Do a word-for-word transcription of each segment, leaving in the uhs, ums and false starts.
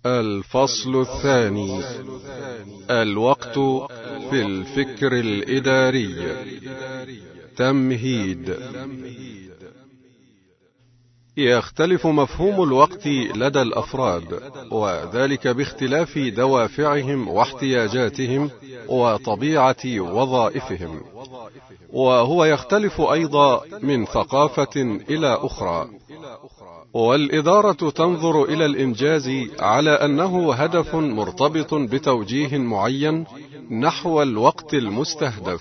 الفصل الثاني: الوقت في الفكر الإداري. تمهيد. يختلف مفهوم الوقت لدى الأفراد، وذلك باختلاف دوافعهم واحتياجاتهم وطبيعة وظائفهم، وهو يختلف أيضا من ثقافة إلى أخرى. والإدارة تنظر إلى الإنجاز على أنه هدف مرتبط بتوجيه معين نحو الوقت المستهدف.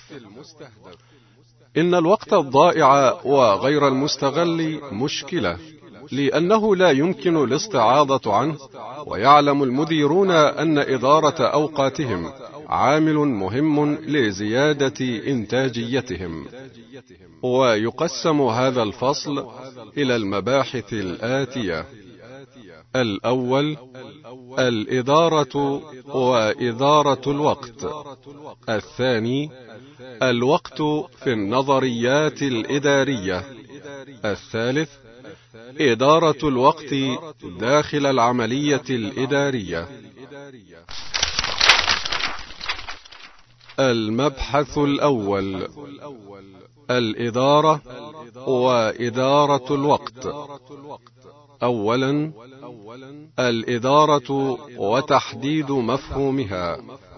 إن الوقت الضائع وغير المستغل مشكلة، لأنه لا يمكن الاستعاضة عنه، ويعلم المديرون أن إدارة أوقاتهم عامل مهم لزيادة إنتاجيتهم. ويقسم هذا الفصل إلى المباحث الآتية: الأول: الإدارة وإدارة الوقت. الثاني: الوقت في النظريات الإدارية. الثالث: إدارة الوقت داخل العملية الإدارية. المبحث الأول: الإدارة وإدارة الوقت. أولا: الإدارة وتحديد مفهومها.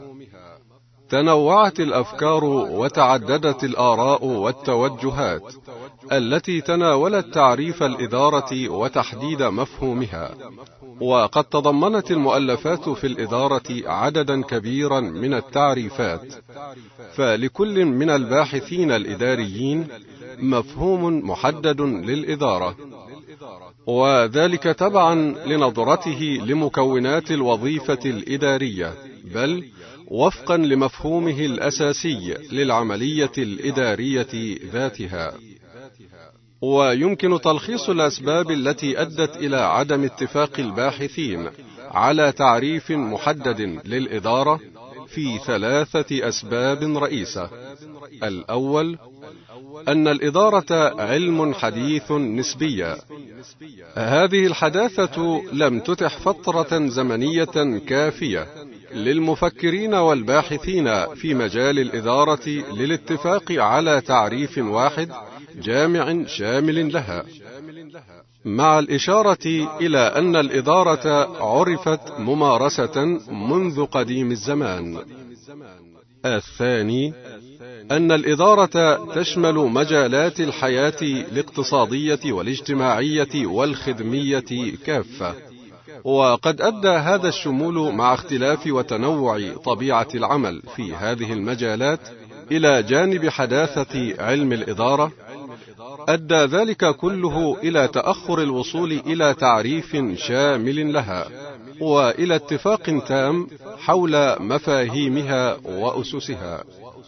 تنوعت الأفكار وتعددت الآراء والتوجهات التي تناولت تعريف الإدارة وتحديد مفهومها، وقد تضمنت المؤلفات في الإدارة عددا كبيرا من التعريفات، فلكل من الباحثين الإداريين مفهوم محدد للإدارة، وذلك تبعا لنظرته لمكونات الوظيفة الإدارية، بل وفقا لمفهومه الأساسي للعملية الإدارية ذاتها. ويمكن تلخيص الأسباب التي أدت إلى عدم اتفاق الباحثين على تعريف محدد للإدارة في ثلاثة أسباب رئيسة. الأول: أن الإدارة علم حديث نسبيا. هذه الحداثة لم تتح فترة زمنية كافية للمفكرين والباحثين في مجال الإدارة للاتفاق على تعريف واحد جامع شامل لها، مع الإشارة إلى أن الإدارة عرفت ممارسة منذ قديم الزمان. الثاني: أن الإدارة تشمل مجالات الحياة الاقتصادية والاجتماعية والخدمية كافة، وقد أدى هذا الشمول مع اختلاف وتنوع طبيعة العمل في هذه المجالات إلى جانب حداثة علم الإدارة، أدى ذلك كله إلى تأخر الوصول إلى تعريف شامل لها، وإلى اتفاق تام حول مفاهيمها وأسسها.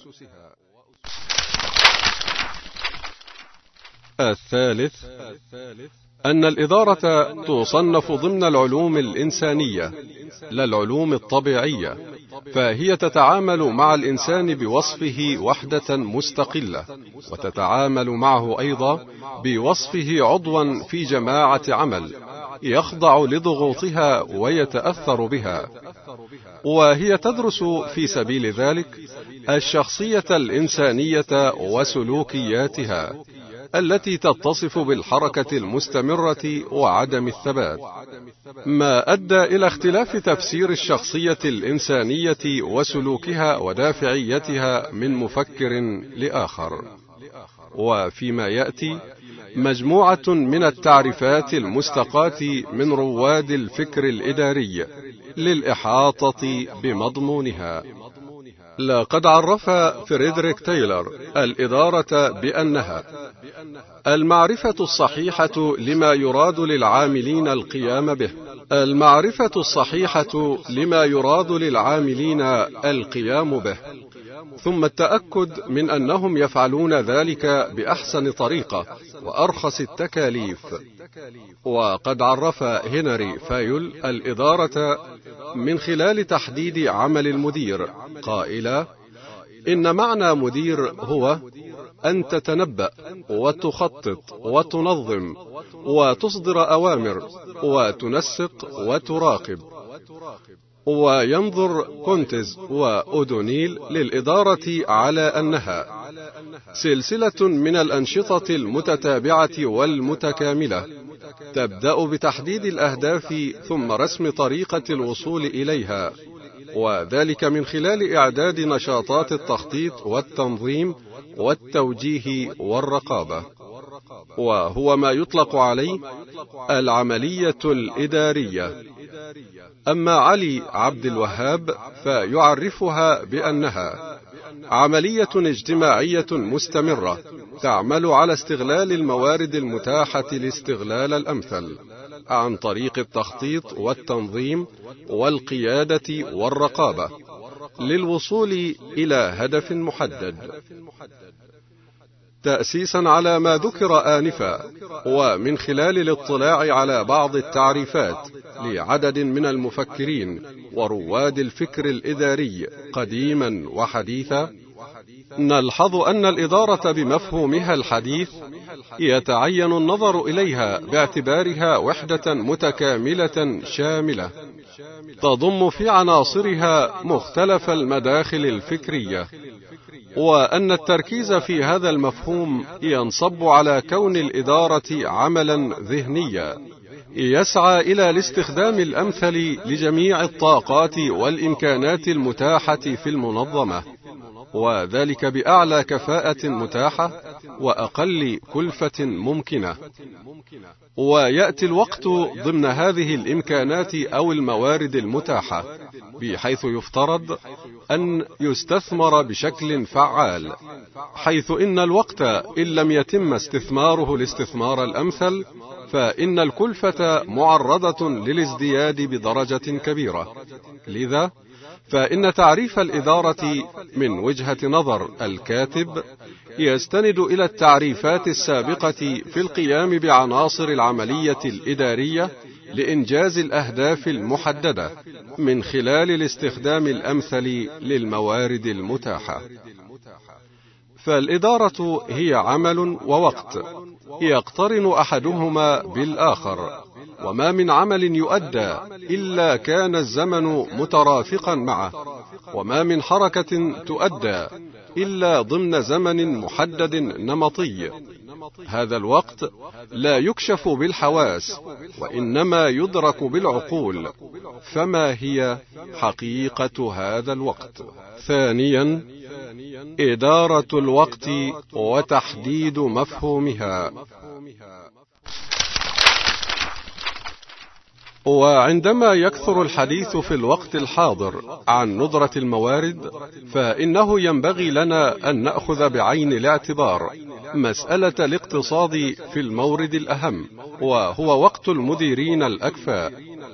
الثالث: أن الإدارة تصنف ضمن العلوم الإنسانية لا العلوم الطبيعية، فهي تتعامل مع الإنسان بوصفه وحدة مستقلة، وتتعامل معه أيضا بوصفه عضوا في جماعة عمل يخضع لضغوطها ويتأثر بها، وهي تدرس في سبيل ذلك الشخصية الإنسانية وسلوكياتها التي تتصف بالحركة المستمرة وعدم الثبات، ما أدى إلى اختلاف تفسير الشخصية الإنسانية وسلوكها ودافعيتها من مفكر لآخر. وفيما يأتي مجموعة من التعريفات المستقاة من رواد الفكر الإداري للإحاطة بمضمونها. لقد عرف فريدريك تايلر الإدارة بأنها المعرفة الصحيحة لما يراد للعاملين القيام به. المعرفة الصحيحة لما يراد للعاملين القيام به، ثم التأكد من أنهم يفعلون ذلك بأحسن طريقة وأرخص التكاليف. وقد عرف هنري فايول الإدارة من خلال تحديد عمل المدير قائلا: إن معنى مدير هو أن تتنبأ وتخطط وتنظم وتصدر أوامر وتنسق وتراقب، وينظر كونتز وأودونيل للإدارة على أنها سلسلة من الأنشطة المتتابعة والمتكاملة، تبدأ بتحديد الأهداف ثم رسم طريقة الوصول إليها، وذلك من خلال إعداد نشاطات التخطيط والتنظيم والتوجيه والرقابة، وهو ما يطلق عليه العملية الإدارية. أما علي عبد الوهاب فيعرفها بأنها عملية اجتماعية مستمرة تعمل على استغلال الموارد المتاحة لاستغلال الأمثل عن طريق التخطيط والتنظيم والقيادة والرقابة للوصول إلى هدف محدد. تأسيسا على ما ذكر آنفا، ومن خلال الاطلاع على بعض التعريفات لعدد من المفكرين ورواد الفكر الإداري قديما وحديثا، نلحظ أن الإدارة بمفهومها الحديث يتعين النظر إليها باعتبارها وحدة متكاملة شاملة تضم في عناصرها مختلف المداخل الفكرية، وأن التركيز في هذا المفهوم ينصب على كون الإدارة عملا ذهنيا يسعى إلى الاستخدام الأمثل لجميع الطاقات والإمكانات المتاحة في المنظمة، وذلك بأعلى كفاءة متاحة وأقل كلفة ممكنة. ويأتي الوقت ضمن هذه الإمكانات أو الموارد المتاحة، بحيث يفترض أن يستثمر بشكل فعال، حيث إن الوقت إن لم يتم استثماره الاستثمار الأمثل فإن الكلفة معرضة للازدياد بدرجة كبيرة. لذا فإن تعريف الإدارة من وجهة نظر الكاتب يستند إلى التعريفات السابقة في القيام بعناصر العملية الإدارية لإنجاز الأهداف المحددة من خلال الاستخدام الأمثل للموارد المتاحة. فالإدارة هي عمل ووقت يقترن أحدهما بالآخر، وما من عمل يؤدى إلا كان الزمن مترافقا معه، وما من حركة تؤدى إلا ضمن زمن محدد نمطي. هذا الوقت لا يكشف بالحواس وإنما يدرك بالعقول، فما هي حقيقة هذا الوقت؟ ثانيا، إدارة الوقت وتحديد مفهومها. وعندما يكثر الحديث في الوقت الحاضر عن ندرة الموارد، فإنه ينبغي لنا أن نأخذ بعين الاعتبار مسألة الاقتصاد في المورد الأهم، وهو وقت المديرين الأكفاء.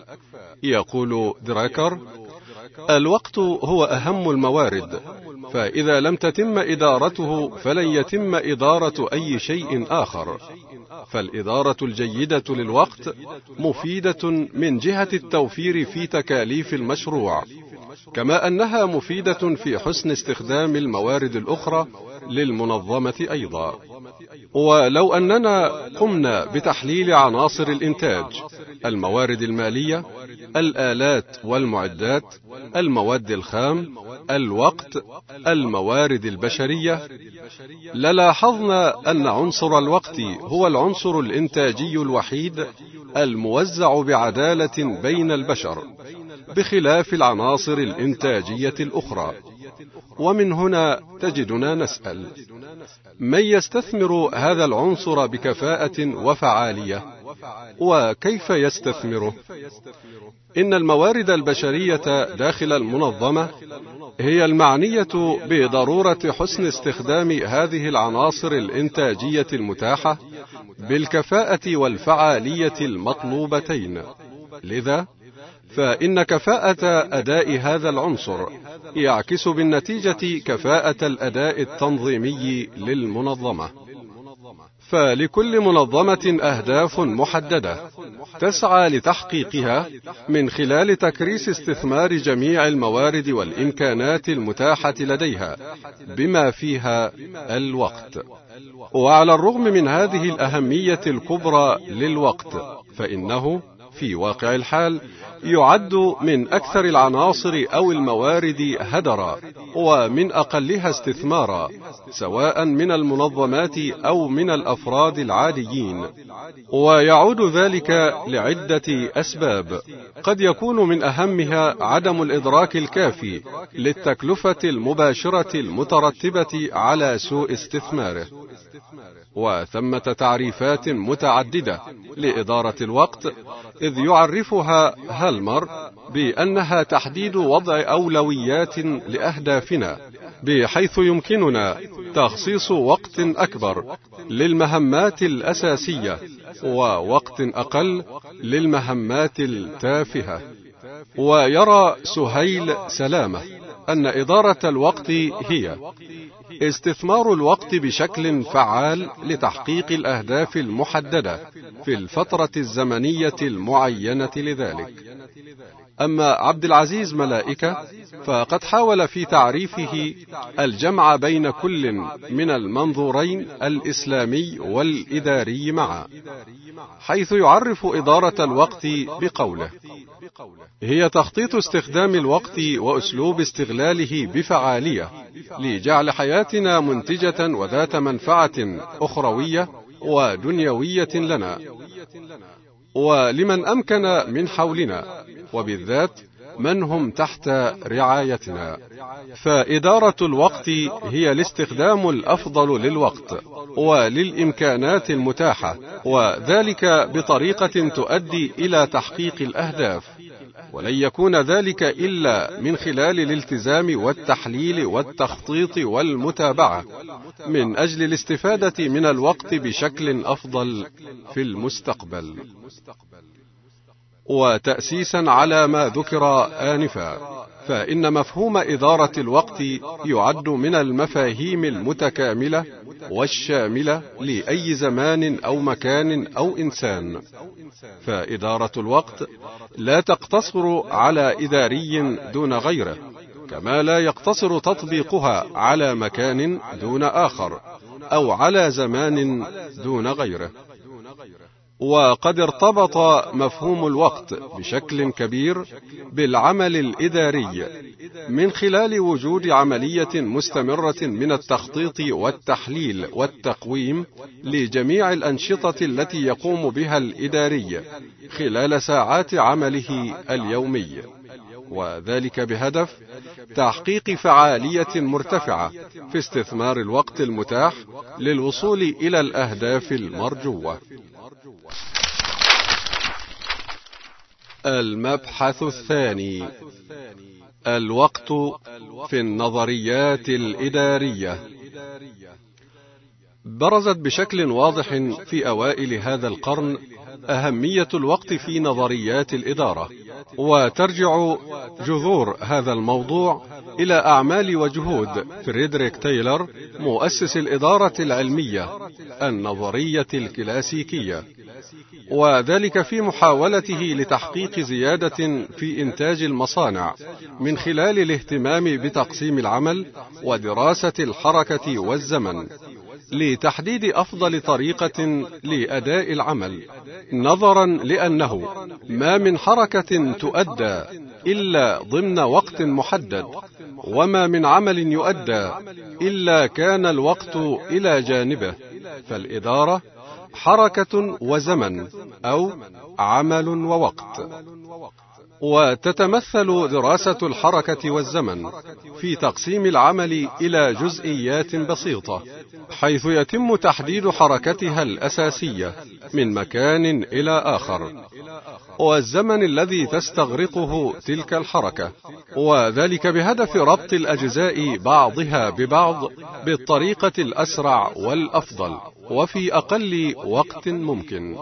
يقول دراكر: الوقت هو أهم الموارد، فإذا لم تتم إدارته فلن يتم إدارة أي شيء آخر. فالإدارة الجيدة للوقت مفيدة من جهة التوفير في تكاليف المشروع، كما أنها مفيدة في حسن استخدام الموارد الأخرى للمنظمة أيضا. ولو أننا قمنا بتحليل عناصر الإنتاج، الموارد المالية، الآلات والمعدات، المواد الخام، الوقت، الموارد البشرية، للاحظنا أن عنصر الوقت هو العنصر الإنتاجي الوحيد الموزع بعدالة بين البشر، بخلاف العناصر الإنتاجية الأخرى. ومن هنا تجدنا نسأل: من يستثمر هذا العنصر بكفاءة وفعالية؟ وكيف يستثمره؟ إن الموارد البشرية داخل المنظمة هي المعنية بضرورة حسن استخدام هذه العناصر الإنتاجية المتاحة بالكفاءة والفعالية المطلوبتين. لذا فإن كفاءة أداء هذا العنصر يعكس بالنتيجة كفاءة الأداء التنظيمي للمنظمة. فلكل منظمة أهداف محددة تسعى لتحقيقها من خلال تكريس استثمار جميع الموارد والإمكانات المتاحة لديها بما فيها الوقت. وعلى الرغم من هذه الأهمية الكبرى للوقت، فإنه في واقع الحال يعد من أكثر العناصر أو الموارد هدرا، ومن أقلها استثمارا، سواء من المنظمات أو من الأفراد العاديين. ويعود ذلك لعدة أسباب، قد يكون من أهمها عدم الإدراك الكافي للتكلفة المباشرة المترتبة على سوء استثماره. وثمة تعريفات متعددة لإدارة الوقت، إذ يعرفها هالمر بأنها تحديد وضع أولويات لأهدافنا، بحيث يمكننا تخصيص وقت أكبر للمهمات الأساسية ووقت أقل للمهمات التافهة. ويرى سهيل سلامة أن إدارة الوقت هي استثمار الوقت بشكل فعال لتحقيق الأهداف المحددة في الفترة الزمنية المعينة لذلك. أما عبد العزيز ملائكة فقد حاول في تعريفه الجمع بين كل من المنظورين الإسلامي والإداري معا، حيث يعرف إدارة الوقت بقوله: هي تخطيط استخدام الوقت وأسلوب استغلاله بفعالية لجعل حياتنا منتجة وذات منفعة أخروية ودنيوية لنا ولمن أمكن من حولنا، وبالذات من هم تحت رعايتنا. فإدارة الوقت هي الاستخدام الأفضل للوقت وللإمكانات المتاحة، وذلك بطريقة تؤدي إلى تحقيق الأهداف، ولن يكون ذلك إلا من خلال الالتزام والتحليل والتخطيط والمتابعة من أجل الاستفادة من الوقت بشكل أفضل في المستقبل. وتأسيسا على ما ذكر آنفا، فإن مفهوم إدارة الوقت يعد من المفاهيم المتكاملة والشاملة لأي زمان أو مكان أو إنسان. فإدارة الوقت لا تقتصر على إداري دون غيره، كما لا يقتصر تطبيقها على مكان دون آخر أو على زمان دون غيره. وقد ارتبط مفهوم الوقت بشكل كبير بالعمل الإداري من خلال وجود عملية مستمرة من التخطيط والتحليل والتقويم لجميع الأنشطة التي يقوم بها الإداري خلال ساعات عمله اليومي، وذلك بهدف تحقيق فعالية مرتفعة في استثمار الوقت المتاح للوصول إلى الأهداف المرجوة. المبحث الثاني: الوقت في النظريات الإدارية. برزت بشكل واضح في أوائل هذا القرن أهمية الوقت في نظريات الإدارة، وترجع جذور هذا الموضوع إلى أعمال وجهود فريدريك تايلر مؤسس الإدارة العلمية النظرية الكلاسيكية، وذلك في محاولته لتحقيق زيادة في إنتاج المصانع من خلال الاهتمام بتقسيم العمل ودراسة الحركة والزمن لتحديد أفضل طريقة لأداء العمل، نظرا لأنه ما من حركة تؤدى إلا ضمن وقت محدد، وما من عمل يؤدى إلا كان الوقت إلى جانبه. فالإدارة حركة وزمن، أو عمل ووقت. وتتمثل دراسة الحركة والزمن في تقسيم العمل إلى جزئيات بسيطة، حيث يتم تحديد حركتها الأساسية من مكان إلى آخر، والزمن الذي تستغرقه تلك الحركة، وذلك بهدف ربط الأجزاء بعضها ببعض بالطريقة الأسرع والأفضل وفي أقل وقت ممكن.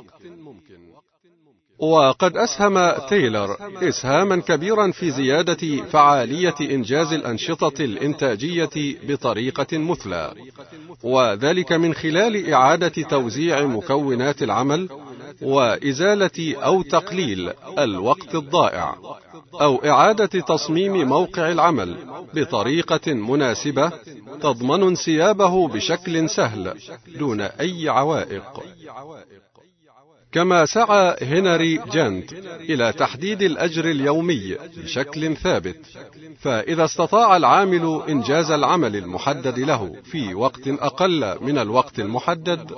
وقد أسهم تايلر إسهاما كبيرا في زيادة فعالية إنجاز الأنشطة الإنتاجية بطريقة مثلى، وذلك من خلال إعادة توزيع مكونات العمل وإزالة أو تقليل الوقت الضائع، أو إعادة تصميم موقع العمل بطريقة مناسبة تضمن انسيابه بشكل سهل دون أي عوائق. كما سعى هنري جانت إلى تحديد الأجر اليومي بشكل ثابت، فإذا استطاع العامل إنجاز العمل المحدد له في وقت أقل من الوقت المحدد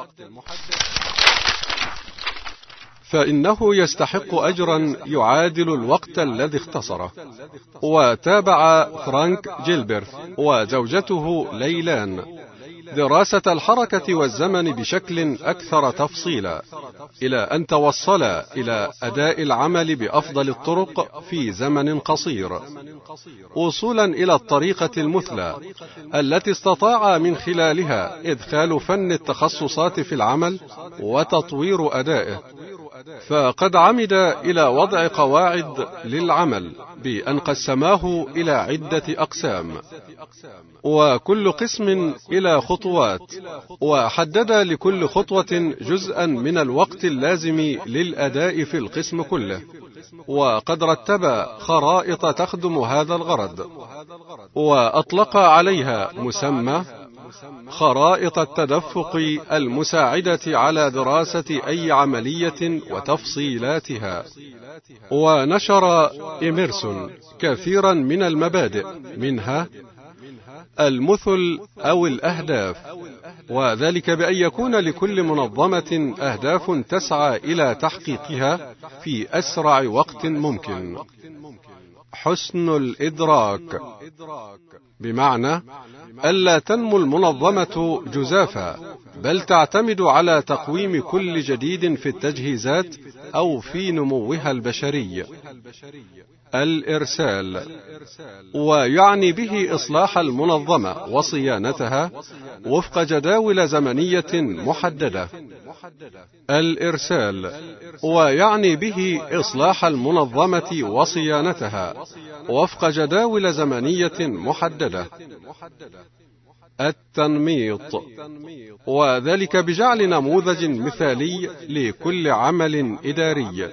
فإنه يستحق أجرا يعادل الوقت الذي اختصره. وتابع فرانك جيلبرت وزوجته ليلان دراسة الحركة والزمن بشكل أكثر تفصيلا، إلى أن توصلا إلى أداء العمل بأفضل الطرق في زمن قصير، وصولا إلى الطريقة المثلى التي استطاع من خلالها إدخال فن التخصصات في العمل وتطوير أدائه. فقد عمد إلى وضع قواعد للعمل بأن قسماه إلى عدة أقسام، وكل قسم إلى خطوات، وحدد لكل خطوة جزءا من الوقت اللازم للأداء في القسم كله، وقد رتب خرائط تخدم هذا الغرض، وأطلق عليها مسمى خرائط التدفق المساعدة على دراسة أي عملية وتفصيلاتها. ونشر إيميرسون كثيرا من المبادئ، منها المثل أو الأهداف، وذلك بأن يكون لكل منظمة أهداف تسعى إلى تحقيقها في أسرع وقت ممكن. حسن الإدراك، بمعنى ألا تنمو المنظمة جزافا، بل تعتمد على تقويم كل جديد في التجهيزات أو في نموها البشري. الإرسال، ويعني به إصلاح المنظمة وصيانتها وفق جداول زمنية محددة. الإرسال، ويعني به إصلاح المنظمة وصيانتها وفق جداول زمنية محددة. التنميط، وذلك بجعل نموذج مثالي لكل عمل إداري.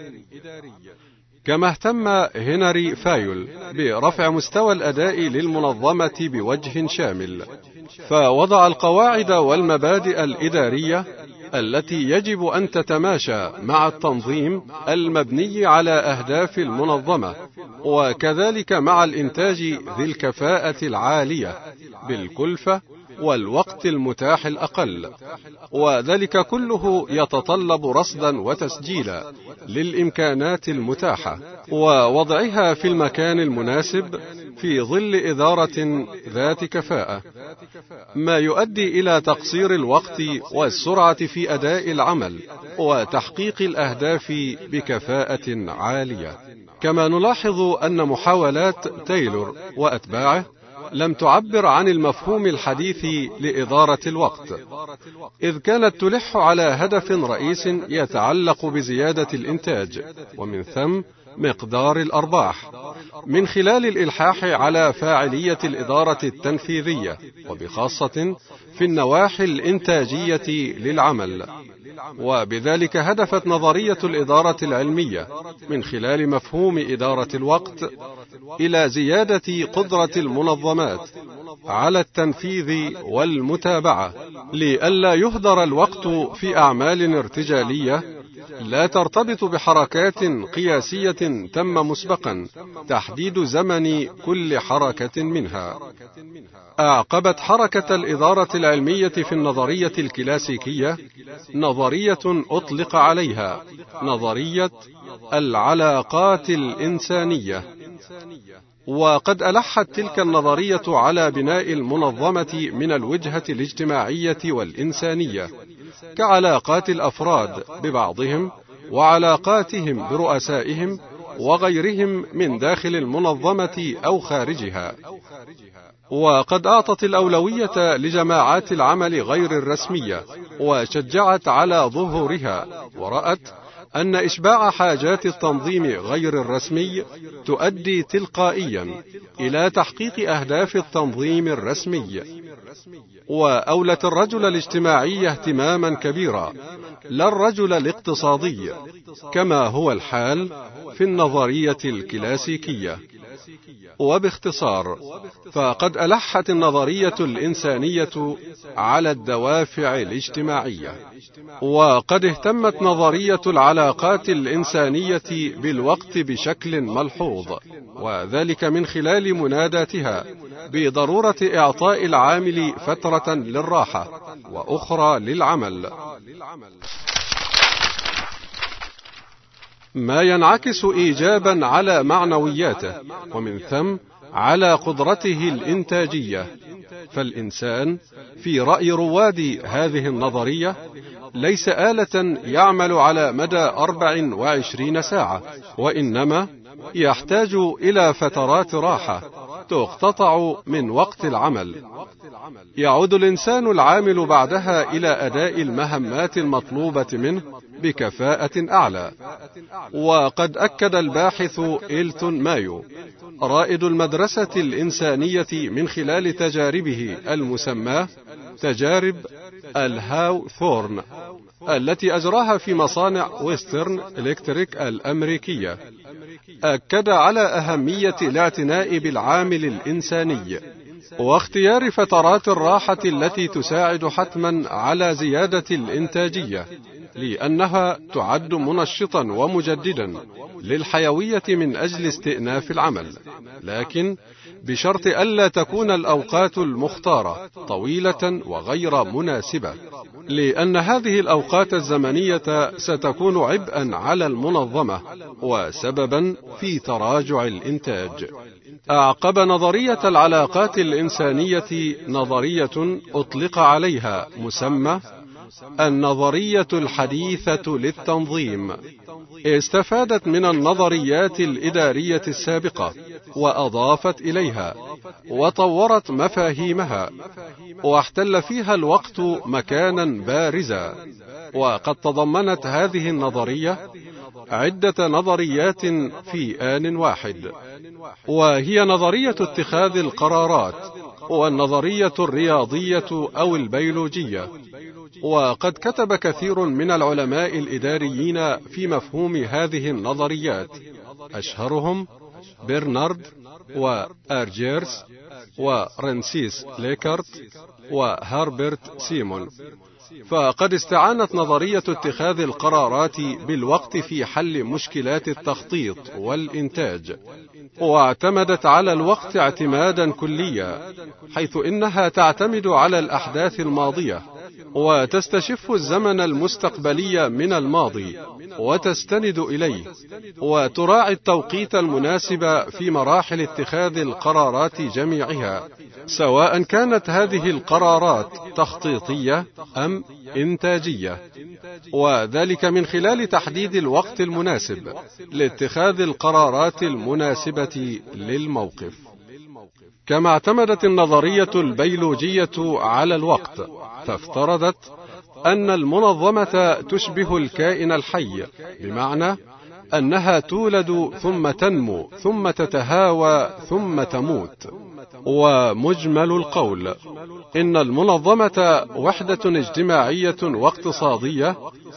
كما اهتم هنري فايول برفع مستوى الأداء للمنظمة بوجه شامل، فوضع القواعد والمبادئ الإدارية التي يجب أن تتماشى مع التنظيم المبني على أهداف المنظمة، وكذلك مع الإنتاج ذي الكفاءة العالية بالكلفة والوقت المتاح الأقل، وذلك كله يتطلب رصدا وتسجيلا للإمكانات المتاحة ووضعها في المكان المناسب في ظل إدارة ذات كفاءة، ما يؤدي إلى تقصير الوقت والسرعة في أداء العمل وتحقيق الأهداف بكفاءة عالية. كما نلاحظ أن محاولات تايلور وأتباعه لم تعبر عن المفهوم الحديث لإدارة الوقت، إذ كانت تلح على هدف رئيس يتعلق بزيادة الإنتاج ومن ثم مقدار الأرباح، من خلال الإلحاح على فاعلية الإدارة التنفيذية، وبخاصة في النواحي الإنتاجية للعمل. وبذلك هدفت نظرية الإدارة العلمية من خلال مفهوم إدارة الوقت إلى زيادة قدرة المنظمات على التنفيذ والمتابعة، لئلا يهدر الوقت في أعمال ارتجالية لا ترتبط بحركات قياسية تم مسبقا تحديد زمن كل حركة منها. أعقبت حركة الإدارة العلمية في النظرية الكلاسيكية نظرية أطلق عليها نظرية العلاقات الإنسانية، وقد ألحت تلك النظرية على بناء المنظمة من الوجهة الاجتماعية والإنسانية، كعلاقات الأفراد ببعضهم وعلاقاتهم برؤسائهم وغيرهم من داخل المنظمة أو خارجها. وقد أعطت الأولوية لجماعات العمل غير الرسمية وشجعت على ظهورها، ورأت أن إشباع حاجات التنظيم غير الرسمي تؤدي تلقائيا إلى تحقيق أهداف التنظيم الرسمي، وأولت الرجل الاجتماعي اهتماما كبيرا لا الرجل الاقتصادي كما هو الحال في النظرية الكلاسيكية. وباختصار، فقد ألحت النظرية الإنسانية على الدوافع الاجتماعية، وقد اهتمت نظرية العلاقات الإنسانية بالوقت بشكل ملحوظ، وذلك من خلال مناداتها بضرورة إعطاء العامل فترة للراحة وأخرى للعمل، ما ينعكس إيجابا على معنوياته ومن ثم على قدرته الإنتاجية. فالإنسان في رأي رواد هذه النظرية ليس آلة يعمل على مدى أربع وعشرين ساعة، وإنما يحتاج إلى فترات راحة تقتطع من وقت العمل، يعود الإنسان العامل بعدها إلى أداء المهمات المطلوبة منه بكفاءة أعلى. وقد أكد الباحث إلتون مايو رائد المدرسة الإنسانية من خلال تجاربه المسماة تجارب الهاو ثورن التي أجراها في مصانع ويسترن إلكتريك الأمريكية، أكد على أهمية الاعتناء بالعامل الإنساني واختيار فترات الراحة التي تساعد حتما على زيادة الإنتاجية، لأنها تعد منشطا ومجددا للحيوية من أجل استئناف العمل، لكن بشرط ألا تكون الأوقات المختارة طويلة وغير مناسبة، لأن هذه الأوقات الزمنية ستكون عبئا على المنظمة وسببا في تراجع الإنتاج. أعقب نظرية العلاقات الإنسانية نظرية أطلق عليها مسمى النظرية الحديثة للتنظيم، استفادت من النظريات الإدارية السابقة وأضافت إليها وطورت مفاهيمها، واحتل فيها الوقت مكانا بارزا. وقد تضمنت هذه النظرية عدة نظريات في آن واحد، وهي نظرية اتخاذ القرارات والنظرية الرياضية أو البيولوجية. وقد كتب كثير من العلماء الإداريين في مفهوم هذه النظريات، أشهرهم برنارد وأرجيرس ورنسيس ليكارت وهاربرت سيمون. فقد استعانت نظرية اتخاذ القرارات بالوقت في حل مشكلات التخطيط والإنتاج، واعتمدت على الوقت اعتمادا كليا، حيث إنها تعتمد على الأحداث الماضية وتستشف الزمن المستقبلي من الماضي وتستند إليه، وتراعي التوقيت المناسب في مراحل اتخاذ القرارات جميعها، سواء كانت هذه القرارات تخطيطية أم إنتاجية، وذلك من خلال تحديد الوقت المناسب لاتخاذ القرارات المناسبة للموقف. كما اعتمدت النظرية البيولوجية على الوقت، فافترضت أن المنظمة تشبه الكائن الحي، بمعنى أنها تولد ثم تنمو ثم تتهاوى ثم تموت. ومجمل القول إن المنظمة وحدة اجتماعية واقتصادية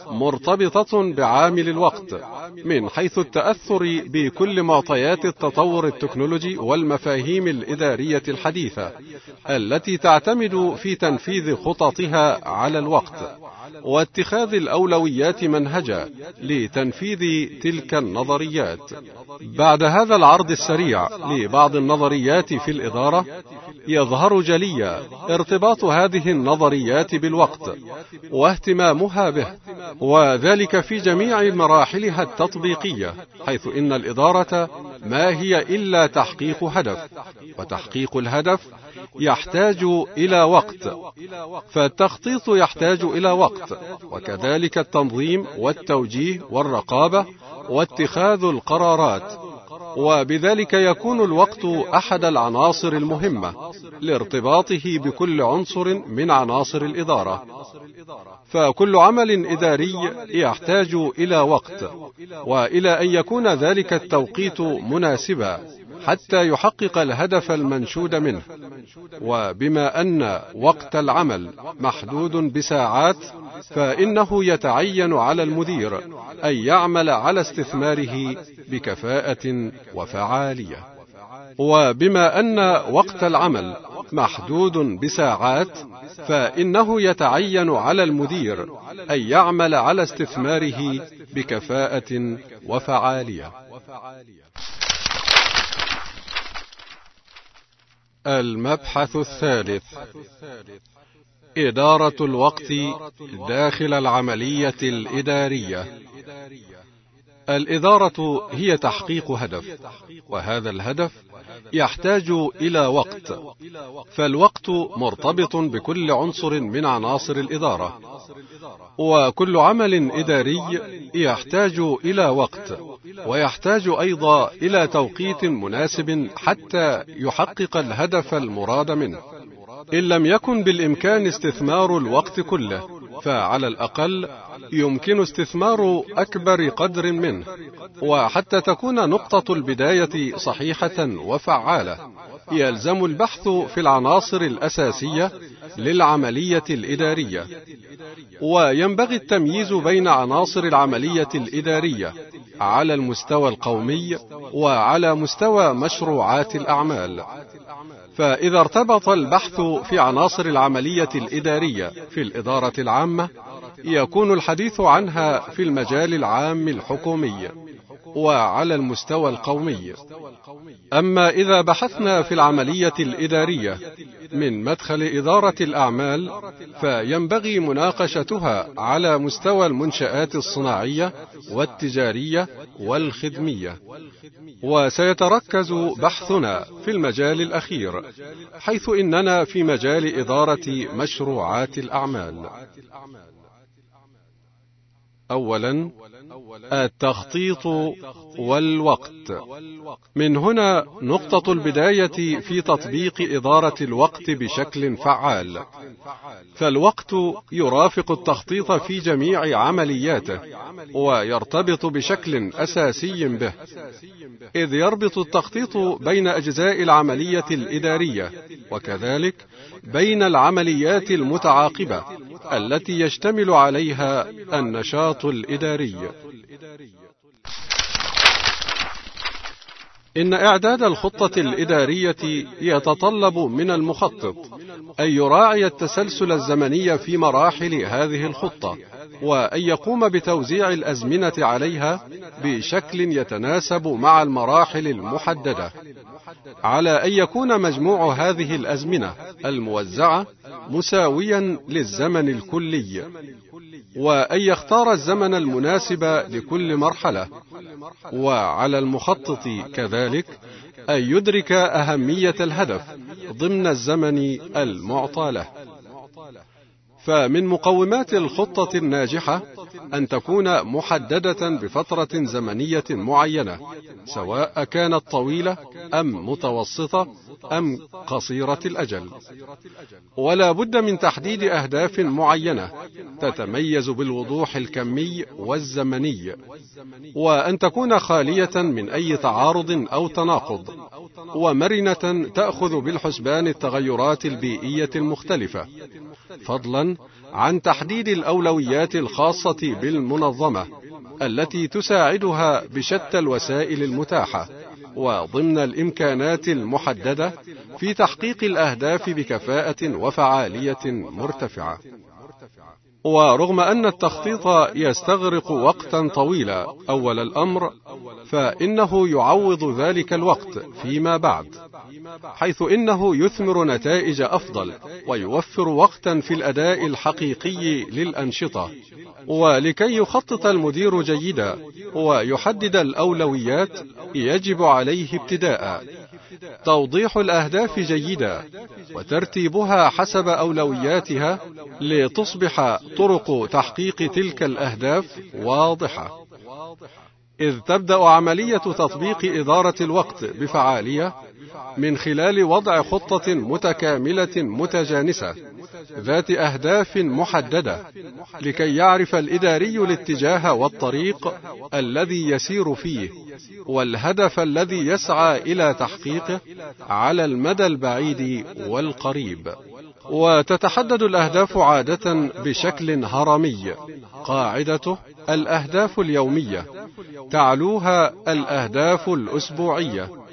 مرتبطة بعامل الوقت من حيث التأثر بكل معطيات التطور التكنولوجي والمفاهيم الإدارية الحديثة التي تعتمد في تنفيذ خططها على الوقت واتخاذ الأولويات منهجا لتنفيذ تلك النظريات. بعد هذا العرض السريع لبعض النظريات في الإدارة، يظهر جليا ارتباط هذه النظريات بالوقت واهتمامها به، وذلك في جميع مراحلها التطبيقية، حيث إن الإدارة ما هي إلا تحقيق هدف، وتحقيق الهدف يحتاج إلى وقت، فالتخطيط يحتاج إلى وقت، وكذلك التنظيم والتوجيه والرقابة واتخاذ القرارات. وبذلك يكون الوقت أحد العناصر المهمة لارتباطه بكل عنصر من عناصر الإدارة، فكل عمل إداري يحتاج إلى وقت، وإلى أن يكون ذلك التوقيت مناسبا حتى يحقق الهدف المنشود منه. وبما أن وقت العمل محدود بساعات، فإنه يتعين على المدير أن يعمل على استثماره بكفاءة وفعالية. وبما أن وقت العمل محدود بساعات، فإنه يتعين على المدير أن يعمل على استثماره بكفاءة وفعالية. المبحث الثالث: إدارة الوقت داخل العملية الإدارية. الإدارة هي تحقيق هدف، وهذا الهدف يحتاج إلى وقت، فالوقت مرتبط بكل عنصر من عناصر الإدارة، وكل عمل إداري يحتاج إلى وقت، ويحتاج أيضا إلى توقيت مناسب حتى يحقق الهدف المراد منه. إن لم يكن بالإمكان استثمار الوقت كله، فعلى الأقل يمكن استثمار أكبر قدر منه، وحتى تكون نقطة البداية صحيحة وفعالة يلزم البحث في العناصر الأساسية للعملية الإدارية، وينبغي التمييز بين عناصر العملية الإدارية على المستوى القومي وعلى مستوى مشروعات الأعمال. فإذا ارتبط البحث في عناصر العملية الإدارية في الإدارة العامة، يكون الحديث عنها في المجال العام الحكومي وعلى المستوى القومي. أما إذا بحثنا في العملية الإدارية من مدخل إدارة الأعمال، فينبغي مناقشتها على مستوى المنشآت الصناعية والتجارية والخدمية، وسيتركز بحثنا في المجال الأخير، حيث إننا في مجال إدارة مشروعات الأعمال. أولا، التخطيط والوقت. من هنا نقطة البداية في تطبيق إدارة الوقت بشكل فعال، فالوقت يرافق التخطيط في جميع عملياته، ويرتبط بشكل أساسي به، إذ يربط التخطيط بين أجزاء العملية الإدارية، وكذلك بين العمليات المتعاقبة التي يشتمل عليها النشاط الإداري. إن إعداد الخطة الإدارية يتطلب من المخطط أن يراعي التسلسل الزمني في مراحل هذه الخطة، وأن يقوم بتوزيع الأزمنة عليها بشكل يتناسب مع المراحل المحددة، على أن يكون مجموع هذه الأزمنة الموزعة مساويا للزمن الكلي، وأن يختار الزمن المناسب لكل مرحلة. وعلى المخطط كذلك أن يدرك أهمية الهدف ضمن الزمن المعطى له. فمن مقومات الخطة الناجحة أن تكون محددة بفترة زمنية معينة، سواء كانت طويلة أم متوسطة أم قصيرة الأجل، ولا بد من تحديد أهداف معينة تتميز بالوضوح الكمي والزمني، وأن تكون خالية من أي تعارض أو تناقض، ومرنة تأخذ بالحسبان التغيرات البيئية المختلفة، فضلا عن تحديد الأولويات الخاصة بالمنظمة التي تساعدها بشتى الوسائل المتاحة وضمن الإمكانات المحددة في تحقيق الأهداف بكفاءة وفعالية مرتفعة. ورغم أن التخطيط يستغرق وقتا طويلا أول الأمر، فإنه يعوض ذلك الوقت فيما بعد، حيث إنه يثمر نتائج أفضل ويوفر وقتا في الأداء الحقيقي للأنشطة. ولكي يخطط المدير جيدا ويحدد الأولويات، يجب عليه ابتداء توضيح الأهداف جيدا وترتيبها حسب أولوياتها، لتصبح طرق تحقيق تلك الأهداف واضحة. إذ تبدأ عملية تطبيق إدارة الوقت بفعالية من خلال وضع خطة متكاملة متجانسة ذات أهداف محددة، لكي يعرف الإداري الاتجاه والطريق الذي يسير فيه والهدف الذي يسعى إلى تحقيقه على المدى البعيد والقريب. وتتحدد الأهداف عادة بشكل هرمي، قاعدته الأهداف اليومية، تعلوها الأهداف الأسبوعية،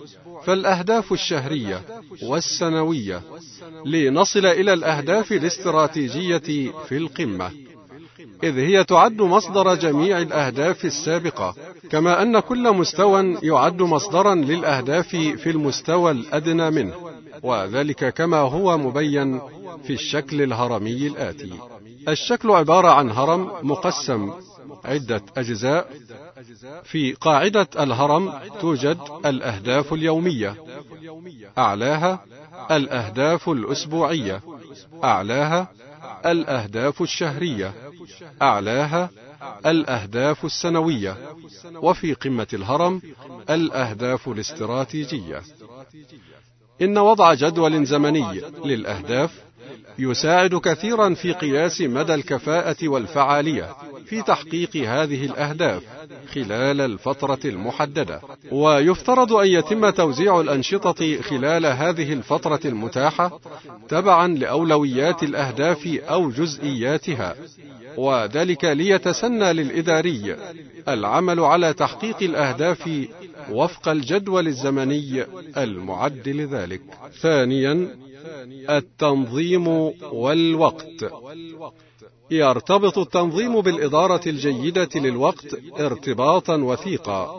فالأهداف الشهرية والسنوية لنصل إلى الأهداف الاستراتيجية في القمة، إذ هي تعد مصدر جميع الأهداف السابقة، كما أن كل مستوى يعد مصدرا للأهداف في المستوى الأدنى منه، وذلك كما هو مبين في الشكل الهرمي الآتي. الشكل عبارة عن هرم مقسم عدة أجزاء. في قاعدة الهرم توجد الأهداف اليومية، أعلاها الأهداف الأسبوعية، أعلاها الأهداف الشهرية، أعلاها الأهداف السنوية، وفي قمة الهرم الأهداف الاستراتيجية. إن وضع جدول زمني للأهداف يساعد كثيرا في قياس مدى الكفاءة والفعالية في تحقيق هذه الأهداف خلال الفترة المحددة، ويفترض أن يتم توزيع الأنشطة خلال هذه الفترة المتاحة تبعا لأولويات الأهداف أو جزئياتها، وذلك ليتسنى للإداري العمل على تحقيق الأهداف وفق الجدول الزمني المعد لذلك. ثانيا، التنظيم والوقت. يرتبط التنظيم بالإدارة الجيدة للوقت ارتباطا وثيقا،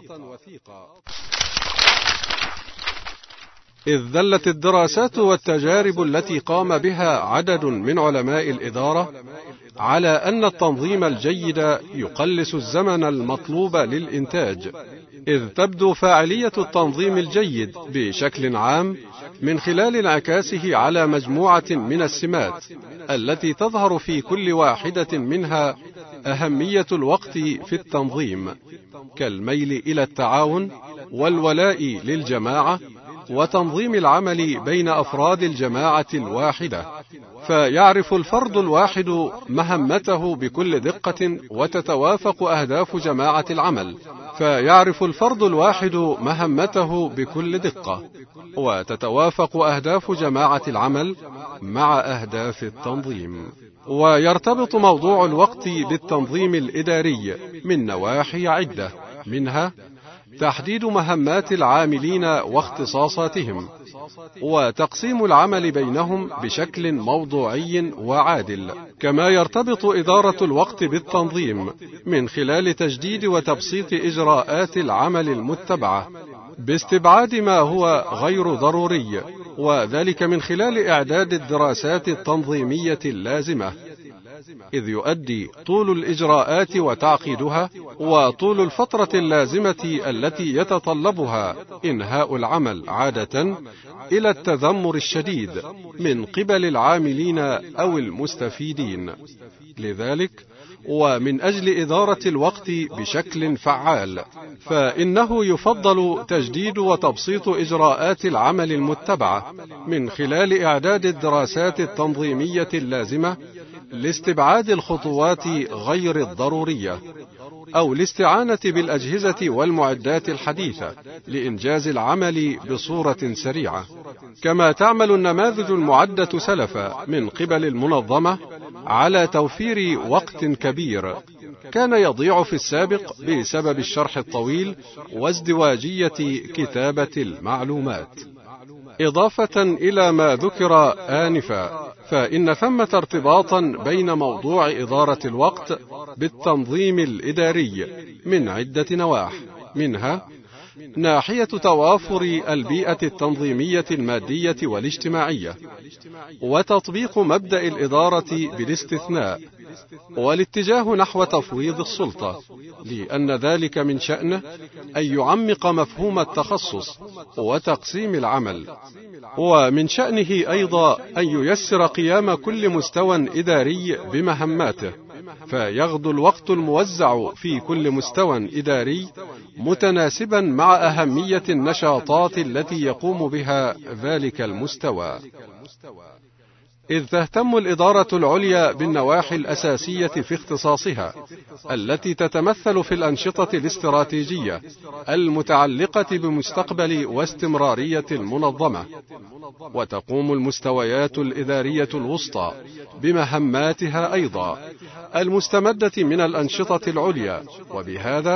إذ دلت الدراسات والتجارب التي قام بها عدد من علماء الإدارة على أن التنظيم الجيد يقلص الزمن المطلوب للإنتاج، إذ تبدو فاعلية التنظيم الجيد بشكل عام من خلال انعكاسه على مجموعة من السمات التي تظهر في كل واحدة منها أهمية الوقت في التنظيم، كالميل إلى التعاون والولاء للجماعة وتنظيم العمل بين أفراد الجماعة الواحدة. فيعرف الفرد الواحد مهمته بكل دقة وتتوافق أهداف جماعة العمل فيعرف الفرد الواحد مهمته بكل دقة وتتوافق أهداف جماعة العمل مع أهداف التنظيم. ويرتبط موضوع الوقت بالتنظيم الإداري من نواحي عدة، منها تحديد مهمات العاملين واختصاصاتهم، وتقسيم العمل بينهم بشكل موضوعي وعادل. كما يرتبط إدارة الوقت بالتنظيم من خلال تجديد وتبسيط إجراءات العمل المتبعة باستبعاد ما هو غير ضروري، وذلك من خلال إعداد الدراسات التنظيمية اللازمة، إذ يؤدي طول الإجراءات وتعقيدها وطول الفترة اللازمة التي يتطلبها إنهاء العمل عادة إلى التذمر الشديد من قبل العاملين أو المستفيدين. لذلك ومن أجل إدارة الوقت بشكل فعال فإنه يفضل تجديد وتبسيط إجراءات العمل المتبعة من خلال إعداد الدراسات التنظيمية اللازمة لاستبعاد الخطوات غير الضرورية، أو الاستعانة بالأجهزة والمعدات الحديثة لإنجاز العمل بصورة سريعة. كما تعمل النماذج المعدة سلفا من قبل المنظمة على توفير وقت كبير كان يضيع في السابق بسبب الشرح الطويل وازدواجية كتابة المعلومات. إضافة إلى ما ذكر آنفا، فإن ثمة ارتباطا بين موضوع إدارة الوقت بالتنظيم الإداري من عدة نواحي، منها ناحية توافر البيئة التنظيمية المادية والاجتماعية، وتطبيق مبدأ الإدارة بالاستثناء، والاتجاه نحو تفويض السلطة، لأن ذلك من شأنه أن يعمق مفهوم التخصص وتقسيم العمل، ومن شأنه أيضا أن ييسر قيام كل مستوى إداري بمهماته، فيغدو الوقت الموزع في كل مستوى إداري متناسبا مع أهمية النشاطات التي يقوم بها ذلك المستوى، إذ تهتم الإدارة العليا بالنواحي الأساسية في اختصاصها التي تتمثل في الأنشطة الاستراتيجية المتعلقة بمستقبل واستمرارية المنظمة، وتقوم المستويات الإدارية الوسطى بمهماتها أيضا المستمدة من الأنشطة العليا، وبهذا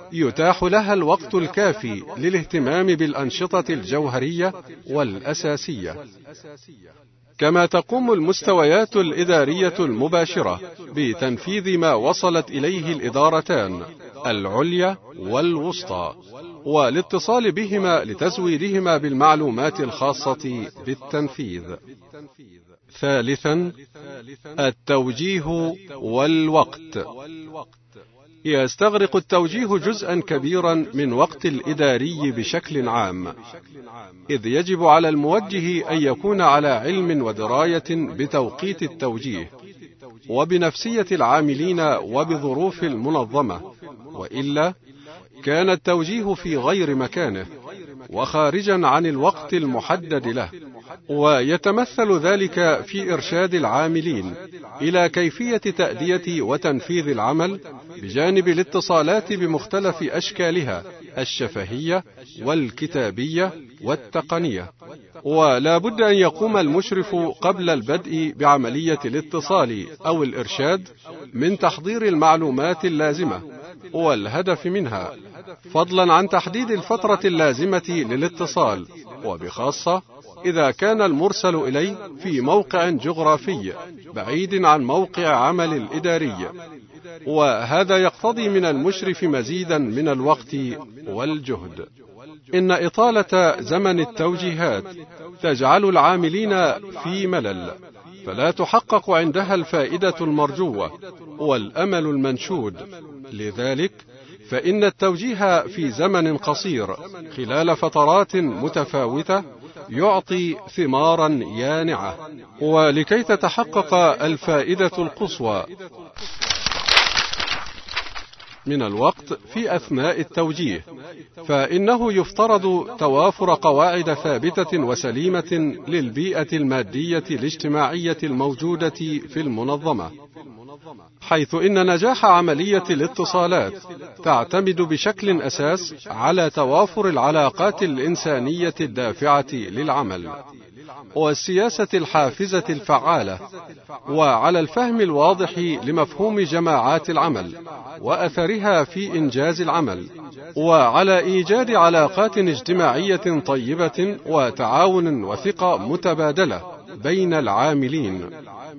يتاح لها الوقت الكافي للاهتمام بالأنشطة الجوهرية والأساسية. كما تقوم المستويات الإدارية المباشرة بتنفيذ ما وصلت إليه الإدارتان العليا والوسطى، والاتصال بهما لتزويدهما بالمعلومات الخاصة بالتنفيذ. ثالثا، التوجيه والوقت. يستغرق التوجيه جزءا كبيرا من وقت الإداري بشكل عام، إذ يجب على الموجه أن يكون على علم ودراية بتوقيت التوجيه وبنفسية العاملين وبظروف المنظمة، وإلا كان التوجيه في غير مكانه وخارجا عن الوقت المحدد له، ويتمثل ذلك في إرشاد العاملين إلى كيفية تأدية وتنفيذ العمل بجانب الاتصالات بمختلف أشكالها الشفهية والكتابية والتقنية. ولا بد أن يقوم المشرف قبل البدء بعملية الاتصال أو الإرشاد من تحضير المعلومات اللازمة والهدف منها، فضلا عن تحديد الفترة اللازمة للاتصال، وبخاصة إذا كان المرسل إليه في موقع جغرافي بعيد عن موقع عمل الإداري، وهذا يقتضي من المشرف مزيدا من الوقت والجهد. إن إطالة زمن التوجيهات تجعل العاملين في ملل، فلا تحقق عندها الفائدة المرجوة والأمل المنشود. لذلك فإن التوجيه في زمن قصير خلال فترات متفاوتة يعطي ثمارا يانعة. ولكي تتحقق الفائدة القصوى من الوقت في أثناء التوجيه، فإنه يفترض توافر قواعد ثابتة وسليمة للبيئة المادية الاجتماعية الموجودة في المنظمة، حيث إن نجاح عملية الاتصالات تعتمد بشكل أساس على توافر العلاقات الإنسانية الدافعة للعمل والسياسة الحافزة الفعالة، وعلى الفهم الواضح لمفهوم جماعات العمل وأثرها في إنجاز العمل، وعلى إيجاد علاقات اجتماعية طيبة وتعاون وثقة متبادلة بين العاملين،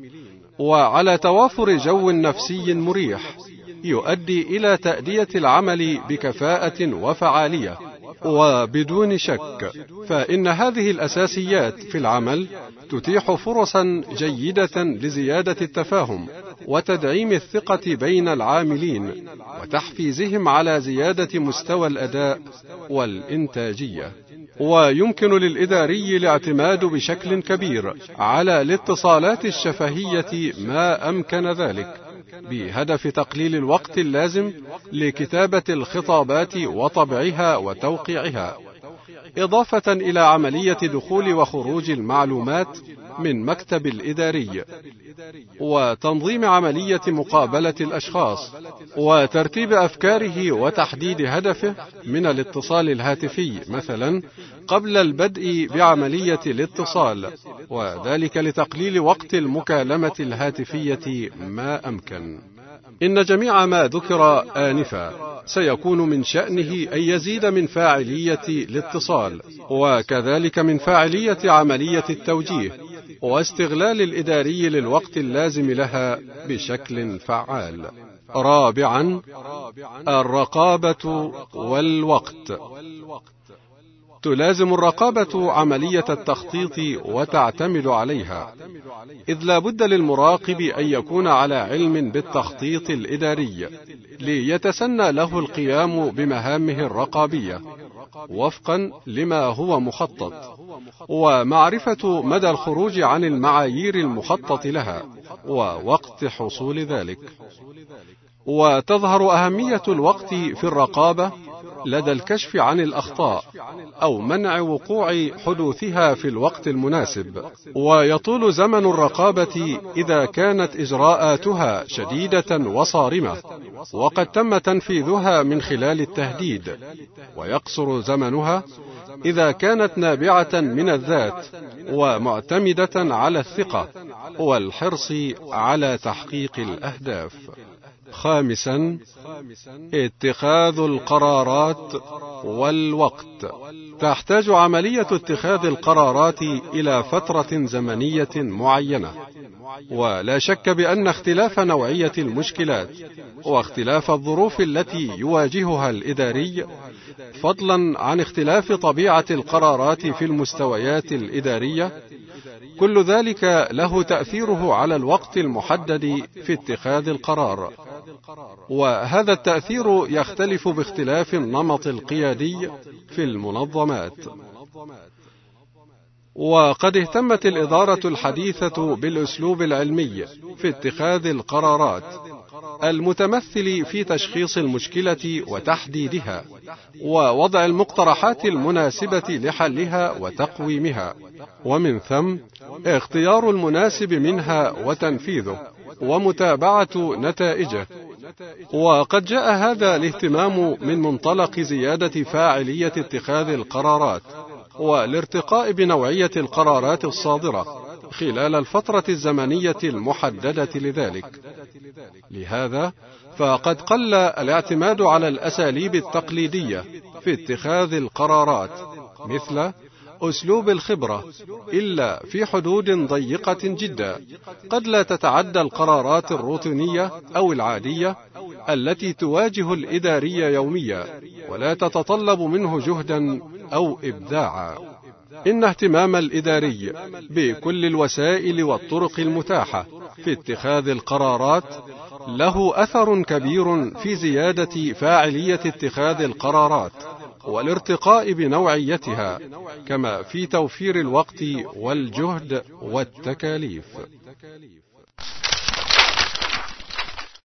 وعلى توافر جو نفسي مريح يؤدي إلى تأدية العمل بكفاءة وفعالية. وبدون شك فإن هذه الأساسيات في العمل تتيح فرصا جيدة لزيادة التفاهم وتدعيم الثقة بين العاملين وتحفيزهم على زيادة مستوى الأداء والإنتاجية. ويمكن للإداري الاعتماد بشكل كبير على الاتصالات الشفهية ما أمكن ذلك، بهدف تقليل الوقت اللازم لكتابة الخطابات وطبعها وتوقيعها، إضافة إلى عملية دخول وخروج المعلومات من مكتب الإداري، وتنظيم عملية مقابلة الأشخاص، وترتيب أفكاره وتحديد هدفه من الاتصال الهاتفي مثلا قبل البدء بعملية الاتصال، وذلك لتقليل وقت المكالمة الهاتفية ما أمكن. إن جميع ما ذكر آنفا سيكون من شأنه أن يزيد من فاعلية الاتصال، وكذلك من فاعلية عملية التوجيه واستغلال الإداري للوقت اللازم لها بشكل فعال. رابعا، الرقابة والوقت. تلازم الرقابة عملية التخطيط وتعتمد عليها، إذ لا بد للمراقب أن يكون على علم بالتخطيط الإداري ليتسنى له القيام بمهامه الرقابية وفقا لما هو مخطط، ومعرفة مدى الخروج عن المعايير المخطط لها ووقت حصول ذلك. وتظهر أهمية الوقت في الرقابة لدى الكشف عن الأخطاء أو منع وقوع حدوثها في الوقت المناسب، ويطول زمن الرقابة إذا كانت إجراءاتها شديدة وصارمة وقد تم تنفيذها من خلال التهديد، ويقصر زمنها إذا كانت نابعة من الذات ومعتمدة على الثقة والحرص على تحقيق الأهداف. خامسا، اتخاذ القرارات والوقت. تحتاج عملية اتخاذ القرارات إلى فترة زمنية معينة، ولا شك بأن اختلاف نوعية المشكلات واختلاف الظروف التي يواجهها الإداري، فضلا عن اختلاف طبيعة القرارات في المستويات الإدارية، كل ذلك له تأثيره على الوقت المحدد في اتخاذ القرار. وهذا التأثير يختلف باختلاف النمط القيادي في المنظمات. وقد اهتمت الإدارة الحديثة بالأسلوب العلمي في اتخاذ القرارات، المتمثل في تشخيص المشكلة وتحديدها، ووضع المقترحات المناسبة لحلها وتقويمها، ومن ثم اختيار المناسب منها وتنفيذه ومتابعة نتائجه. وقد جاء هذا الاهتمام من منطلق زيادة فاعلية اتخاذ القرارات والارتقاء بنوعية القرارات الصادرة خلال الفترة الزمنية المحددة لذلك. لهذا فقد قل الاعتماد على الأساليب التقليدية في اتخاذ القرارات مثل أسلوب الخبرة، إلا في حدود ضيقة جدا قد لا تتعدى القرارات الروتينية أو العادية التي تواجه الإداري يوميا ولا تتطلب منه جهدا أو إبداعا. إن اهتمام الإداري بكل الوسائل والطرق المتاحة في اتخاذ القرارات له أثر كبير في زيادة فاعلية اتخاذ القرارات والارتقاء بنوعيتها، كما في توفير الوقت والجهد والتكاليف.